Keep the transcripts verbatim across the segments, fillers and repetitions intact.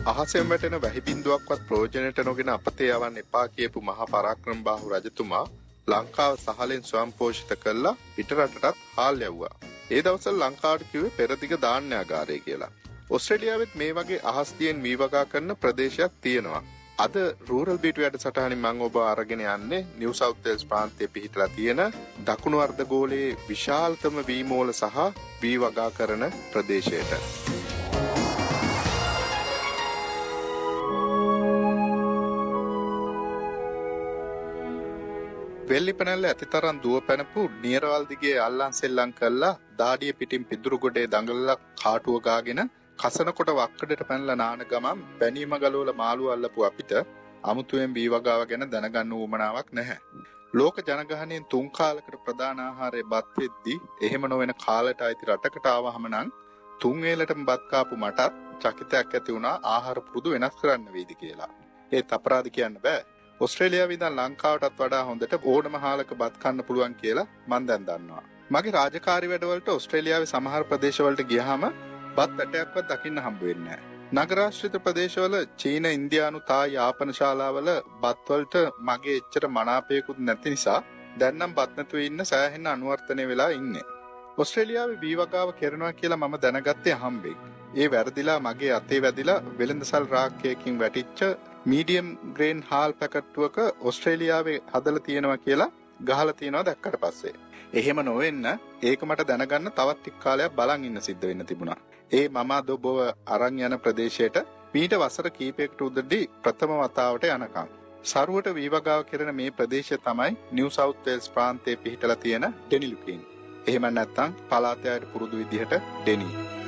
අහසෙන් වැටෙන වැහි බිඳුවක්වත් ප්‍රයෝජනයට නොගෙන අපතේ යවන්න එපා කියපු මහා පරාක්‍රමබාහු රජතුමා ලංකාව සහලෙන් ස්වයංපෝෂිත කළා පිටරටටත් හාල් යවුවා. ඒ දවස්වල ලංකාවට කිව්වේ පෙරදිග ධාන්‍යාගාරය කියලා. ඕස්ට්‍රේලියාවෙත් මේ වගේ අහස් දියෙන් වී වගා කරන ප්‍රදේශයක් තියෙනවා. අද රූරල් බීට් වැඩසටහනින් මම ඔබ අරගෙන යන්නේ නිව් සවුත් වේල්ස් ප්‍රාන්තයේ පිහිටලා තියෙන දකුණු අර්ධගෝලයේ විශාලතම වී මෝල සහ වී වගා කරන ප්‍රදේශයට. වෙල්ලිපනැල්ල ඇතිතරම් දුව පැනපු නියරවල් දිගේ අල්ලන් සෙල්ලම් කළා දාඩිය පිටින් පිදුරු ගොඩේ දඟලලා කාටුව ගාගෙන කසනකොට වක්කඩට පැනලා නාන ගමන් බැනීම ගලවල මාළු අල්ලපු අපිට අමුතුවෙන් වී වගාව ගැන දැනගන්න උවමනාවක් නැහැ. ලෝක ජනගහනයෙන් තුන් කාලයකට ප්‍රධාන ආහාරය බත් වෙද්දි එහෙම නොවන කාලයට අයිති රටකට ආවහම නම් තුන් වේලටම බත් කාපු මටත් චකිතයක් ඇති වුණා ආහාර පුරුදු වෙනස් කරන්න වේද කියලා. ඒත් අපරාධ කියන්න බෑ. ඕස්ට්‍රේලියාවේ ඉඳන් ලංකාවටත් වඩා හොඳට ඕනම හාලක බත් කන්න පුළුවන් කියලා මම දැන් දන්නවා. මගේ රාජකාරී වැඩවලට ඕස්ට්‍රේලියාවේ සමහර ප්‍රදේශවලට ගියාම බත් ඇටයක්වත් දකින්න හම්බ වෙන්නේ නැහැ. නගරාශ්‍රිත ප්‍රදේශවල චීන, ඉන්දියානු, තායි, යාපන ශාලාවල බත් වලට මගේ එච්චර මනාපයකුත් නැති නිසා දැන් නම් බත් නැතුව ඉන්න සෑහෙන අනුවර්තනය වෙලා ඉන්නේ. ඕස්ට්‍රේලියාවේ වී වගාව කරනවා කියලා මම දැනගත්තේ හම්බෙක්. ඒ වැරදිලා මගේ අතේ වැදිලා වෙළඳසල් රාක්කයකින් වැටිච්ච මීඩියම් ග්‍රේන් හාල් පැකට්ටුවක ඕස්ට්‍රේලියාවේ හදලා තියෙනවා කියලා ගහලා තියෙනවා දැක්කට පස්සේ. එහෙම නොවෙන්න ඒක මට දැනගන්න තවත් ටික කාලයක් බලන් ඉන්න සිද්ධ වෙන්න තිබුණා. ඒ මම අද ඔබව අරන් යන ප්‍රදේශයට මීට වසර කීපයකට උදදී ප්‍රථම වතාවට යනකම්. සරුවට වී වගාව කරන මේ ප්‍රදේශය තමයි නිව් සවුත් වේල්ස් ප්‍රාන්තයේ පිහිටලා තියෙන ඩෙනිලුකින්. එහෙම නැත්නම් පළාතේ අයට පුරුදු විදිහට ඩෙනි.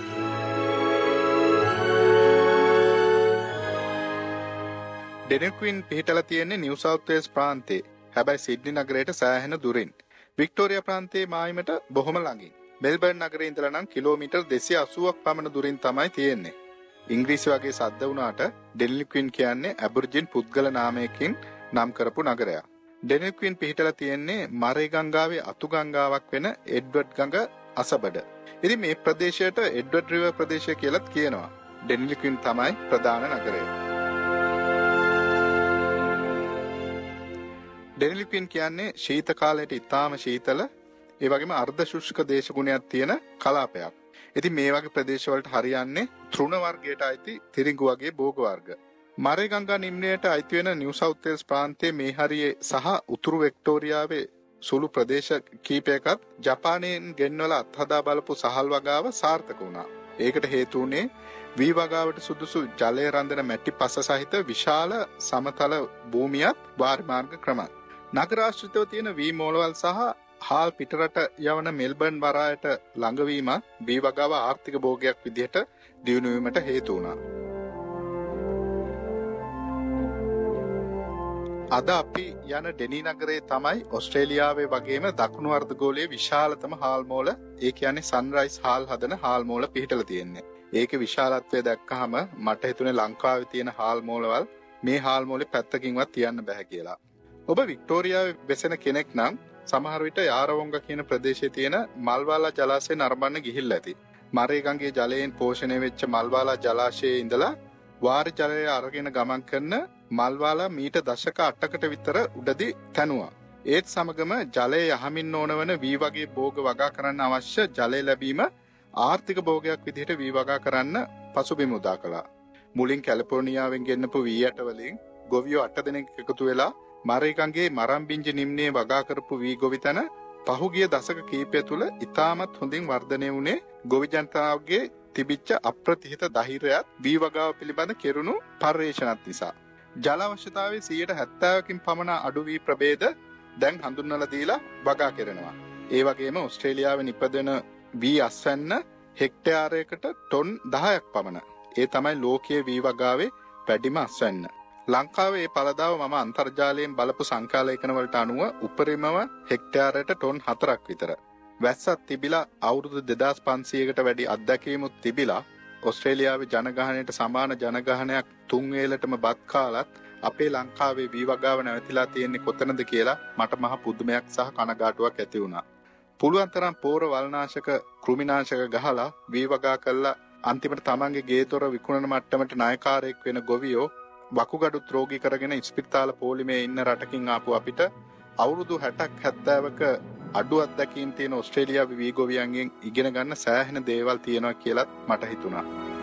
ඩෙනිලුකින් පිහිටලා තියෙන්නේ නිව් සවුත් වේල්ස් ප්‍රාන්තයේ. හැබැයි සිඩ්නි නගරයට සෑහෙන දුරින්. වික්ටෝරියා ප්‍රාන්තයේ මායිමට බොහොම ළඟින්. මෙල්බර්න් නගරේ ඉඳලා නම් කිලෝමීටර් දෙසිය අසූවක් පමණ දුරින් තමයි තියෙන්නේ. ඉංග්‍රීසි වගේ සද්ද වුණාට ඩෙනිලුකින් කියන්නේ ඇබර්ජින් පුද්ගල නාමයකින් නම් කරපු නගරයක්. ඩෙනිලුකින් පිහිටලා තියෙන්නේ මරේ ගංගාවේ අතු ගංගාවක් වෙන එඩ්වර්ඩ් ගඟ අසබඩ. ඉතින් මේ ප්‍රදේශයට එඩ්වර්ඩ් රිවර් ප්‍රදේශය කියලාත් කියනවා. ඩෙනිලුකින් තමයි ප්‍රධාන නගරය. ඩෙනිලුකින් කියන්නේ ශීත කාලයට ඉතාම શීතල ඒ වගේම අර්ධ ශුෂ්ක දේශගුණයක් තියෙන කලාපයක්. ඉතින් මේ වගේ ප්‍රදේශවලට හරියන්නේ තෘණ වර්ගයට අයිති තිරිඟු වගේ භෝග වර්ග. මරේ ගංගා නිම්නයට අයිති වෙන නිව් සවුත් වේල්ස් ප්‍රාන්තයේ මේ හරියේ සහ උතුරු වික්ටෝරියාවේ සුළු ප්‍රදේශ කීපයකත් ජපානයෙන් ගෙන්වලා අත්හදා බලපු සහල් වගාව සාර්ථක වුණා. ඒකට හේතු වුණේ වී වගාවට සුදුසු ජලය රඳන මැටි පස සහිත විශාල සමතල භූමියත් වාරි මාර්ග ක්‍රමත්. නගරාශ්‍රිතව තියෙන වී මෝලවල් සහ හාල් පිටරට යවන මෙල්බර්න් වරායට ළඟවීම වී වගාව ආර්ථික භෝගයක් විදිහට දියුණු වීමට හේතු වුණා. අද අපි යන ඩෙනි නගරේ තමයි ඕස්ට්‍රේලියාවේ වගේම දකුණු අර්ධගෝලයේ විශාලතම හාල් මෝල, ඒ කියන්නේ සන්රයිස් හාල් හදන හාල් මෝල පිහිටලා තියෙන්නේ. ඒකේ විශාලත්වය දැක්කහම මට හිතුනේ ලංකාවේ තියෙන හාල් මෝලවල් මේ හාල් මෝලේ පැත්තකින්වත් තියන්න බෑ කියලා. ඔබ වික්ටෝරියාවේ වෙසෙන කෙනෙක් නම් සමහර විට යාරවොංග කියන ප්‍රදේශයේ තියෙන මල්වාලා ජලාශය නරඹන්න ගිහිල්ලා ඇති. මරේ ගඟේ ජලයෙන් පෝෂණය වෙච්ච මල්වාලා ජලාශයේ ඉඳලා වාරි ජලය අරගෙන ගමන් කරන මල්වාලා මීට දශක අටකට විතර උඩදී තැනුවා. ඒත් සමගම ජලය යහමින් ඕන වන වී වගේ භෝග වගා කරන්න අවශ්‍ය ජලය ලැබීම ආර්ථික භෝගයක් විදිහට වී වගා කරන්න පසුබිම උදා කළා. මුලින් කැලිෆෝනියාවෙන් ගෙන්නපු වී ඇට වලින් ගොවියෝ අට දෙනෙක් එකතු වෙලා මරේ ගඟේ මරම්බිංජ නිම්නයේ වගා කරපු වී ගොවිතැන පහුගිය දශක කීපය තුළ ඉතාමත් හොඳින් වර්ධනය වුණේ ගොවි ජනතාවගේ තිබිච්ච අප්‍රතිහිත ධෛර්යයත් වී වගාව පිළිබඳ කෙරුණු පර්යේෂණත් නිසා. ජල අවශ්‍යතාවයේ සියයට හැත්තෑවකින් පමණ අඩු වී ප්‍රභේද දැන් හඳුන්වලා දීලා වගා කරනවා. ඒ වගේම ඕස්ට්‍රේලියාවේ නිපදවන වී අස්වැන්න හෙක්ටයාරයකට ටොන් දහයක් පමණ. ඒ තමයි ලෝකයේ වී වගාවේ වැඩිම අස්වැන්න. ලංකාවේ මේ පළදාව මම අන්තර්ජාලයෙන් බලපු සංඛ්‍යාලේඛන වලට අනුව උපරිමව හෙක්ටයාරයට ටොන් හතරක් විතර. වැස්සක් තිබිලා අවුරුදු දෙදාස් පන්සීයකට වැඩි අත්දැකීමුත් තිබිලා ඕස්ට්‍රේලියාවේ ජනගහනයට සමාන ජනගහනයක් තුන් වේලටම බත් කාලත් අපේ ලංකාවේ වී වගාව නැවතිලා තියෙන්නේ කොතනද කියලා මට මහ පුදුමයක් සහ කනගාටුවක් ඇති වුණා. පුළුවන් තරම් පෝර වල්නාශක කෘමිනාශක ගහලා වී වගා කළා අන්තිමට තමන්ගේ ගේතොර විකුණන මට්ටමට නායකාරයෙක් වෙන ගොවියෝ වකුගඩුත් රෝගී කරගෙන ඉස්පිරිතාල පොලිමේ ඉන්න රටකින් ආපු අපිට අවුරුදු හැටක් හැත්තෑවක අඩු අත්දැකීම් තියෙන ඕස්ට්‍රේලියාවේ වී ගොවියන්ගෙන් ඉගෙන ගන්න සෑහෙන දේවල් තියෙනවා කියලාත් මට හිතුණා.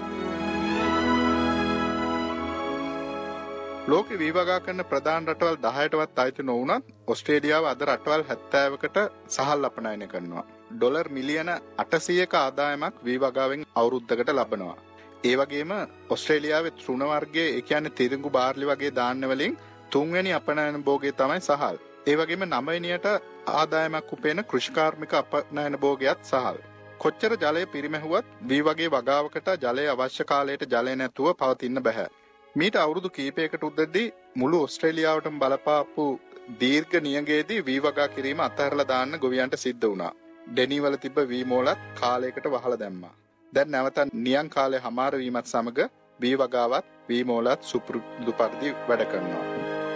ලෝකෙ වී වගා කරන ප්‍රධාන රටවල් දහයටවත් අයිති නොවුණත් ඕස්ට්‍රේලියාව අද රටවල් හැත්තෑවකට සහල් අපනයනය කරනවා. ඩොලර් මිලියන අටසීයක ආදායමක් වී වගාවෙන් අවුරුද්දකට ලබනවා. ඒ වගේම ඕස්ට්‍රේලියාවේ තෘණ වර්ගයේ ඒ කියන්නේ තිරිඟු බාර්ලි වගේ ධාන්‍ය වලින් තුන්වෙනි අපනයන භෝගය තමයි සහල්. ඒ වගේම නවවෙනියට ආදායමක් උපයන කෘෂිකාර්මික අපනයන භෝගයත් සහල්. කොච්චර ජලය පිරිමැහුවත් වී වගේ වගාවකට ජලය අවශ්‍ය කාලයට ජලය නැතුව පවතින්න බෑ. මීට අවුරුදු කීපයකට උද්දදී මුළු ඕස්ට්‍රේලියාවටම බලපාපු දීර්ඝ නියඟයේදී වී වගා කිරීම අත්හැරලා දාන්න ගොවියන්ට සිද්ධ වුණා. ඩෙනී වල තිබ්බ වී මෝලත් කාලයකට වහලා දැම්මා. දැන් නැවත නියං කාලය හමාර වීමත් සමග වී වගාවත් වී මෝලත් සුපුරුදු පරිදි වැඩ කරනවා.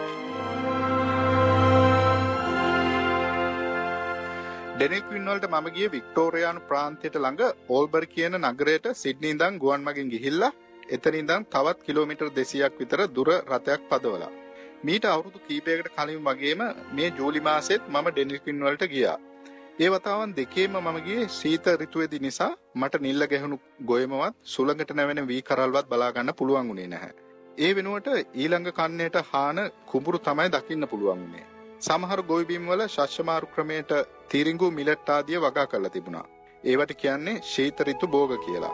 ඩෙනිල් ක්වින් වලට මම ගියේ වික්ටෝරියානු ප්‍රාන්තයට ළඟ ඕල්බරි කියන නගරයට සිඩ්නි ඉඳන් ගුවන් මගින් ගිහිල්ලා එතන ඉඳන් තවත් කිලෝමීටර් දෙසීයක් විතර දුර රථයක් පදවලා. මීට අවුරුදු කීපයකට කලින් වගේම මේ ජූලි මාසෙත් මම ඩෙනිල් ක්වින් වලට ගියා. ඒ වතාවන් දෙකේම මම ගියේ සීත ඍතුවේදී නිසා මට නිල්ල ගැහුණු ගොයමවත් සුළඟට නැවෙන වී කරල්වත් බලා ගන්න පුළුවන් වුණේ නැහැ. ඒ වෙනුවට ඊළඟ කන්නේට හාන කුඹුරු තමයි දකින්න පුළුවන් වුණේ. සමහර ගොවි බිම් වල ශස්‍යමාරු ක්‍රමයට තිරිඟු මිලට් ආදිය වගා කරලා තිබුණා. ඒවට කියන්නේ ශීත ඍතු භෝග කියලා.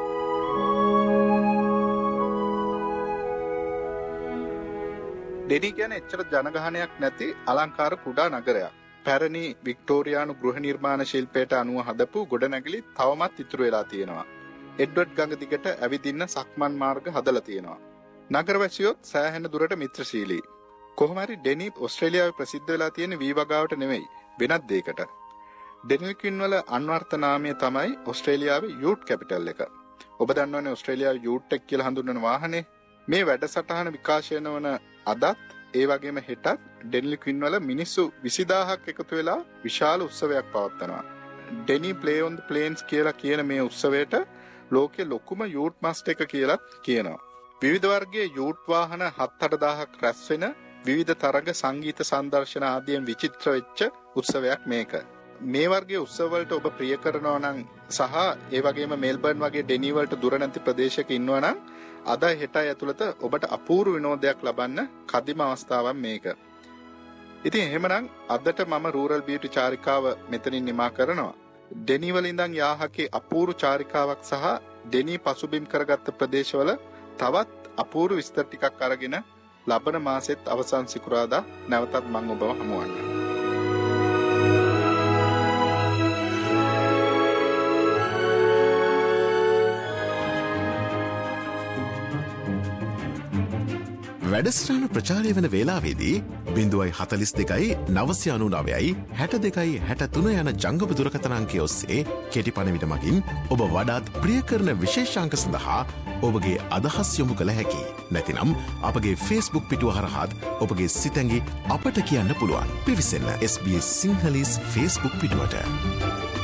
ඩෙනී කියන්නේ එච්චර ජනගහනයක් නැති අලංකාර කුඩා නගරයක්. පැරණි වික්ටෝරියානු ගෘහ නිර්මාණ ශිල්පයට අනුව හදපු ගොඩනැගිලි තවමත් ඉතුරු වෙලා තියෙනවා. එඩ්වර්ඩ් ගඟ දිගට ඇවිදින්න සක්මන් මාර්ග හදලා තියෙනවා. නගරවැසියොත් සෑහෙන දුරට මිත්‍රශීලී. කොහොම හරි ඩෙනී ඕස්ට්‍රේලියාවේ ප්‍රසිද්ධ වෙලා තියෙන වී වගාවට නෙවෙයි වෙනත් දෙයකට. ඩෙනිල් ක්වින් වල අන්වර්ථ නාමය තමයි ඕස්ට්‍රේලියාවේ යූට් කැපිටල් එක. ඔබ දන්නවනේ ඕස්ට්‍රේලියාවේ යූට් එක කියලා හඳුන්වන වාහනේ. මේ වැඩසටහන විකාශනය වන අදත් ඒ වගේම හෙටත් ඩෙනිල් ක්වින් වල මිනිස්සු විසිදාහක් එකතු වෙලා විශාල උත්සවයක් පවත්වනවා. Danny play on the plains කියලා කියන මේ උත්සවයට ලෝකයේ ලොකුම යූට් මස්ට් එක කියලා කියනවා. විවිධ වර්ගයේ යූට් වාහන හත් අට දාහක් රැස් වෙන විවිධ තරග සංගීත සංදර්ශන ආදියෙන් විචිත්‍ර වෙච්ච උත්සවයක් මේක. මේ වර්ගයේ උත්සව වලට ඔබ ප්‍රිය කරනවා නම් සහ ඒ වගේම මෙල්බර්න් වගේ ඩෙනී වලට දුර නැති ප්‍රදේශයක ඉන්නවා නම් අද හෙටයි ඇතුළත ඔබට අපූර්ව විනෝදයක් ලබන්න කදිම අවස්ථාවක් මේක. ඉතින් එහෙමනම් අදට මම රූරල් බියුටි චාරිකාව මෙතනින් නිමා කරනවා. ඩෙනී වල ඉඳන් යාහකේ අපූර්ව චාරිකාවක් සහ ඩෙනී පසුබිම් කරගත්ත ප්‍රදේශවල තවත් අපූර්ව විස්තර ටිකක් අරගෙන ලබන මාසෙත් අවසන් සිකුරාදා නැවතත් මම ඔබව හමුවන්නම්. වැඩස්ටාන ප්‍රචාරය වන වේලාවේදී බිඳුවයි හතලිස් දෙකයි නවසය අනු නවයයි හැට දෙකයි හැට තුන යන ජංගම දුරකථනාංකය ඔස්සේ කෙටි පණවිඩ මගින් ඔබ වඩාත් ප්‍රිය කරන විශේෂාංක සඳහා ඔබගේ අදහස් යොමු කළ හැකි. නැතිනම් අපගේ ෆේස්බුක් පිටුව හරහාත් ඔබගේ සිතැඟි අපට කියන්න පුළුවන්. පිවිසන්න S B S Sinhalese Facebook පිටුවට.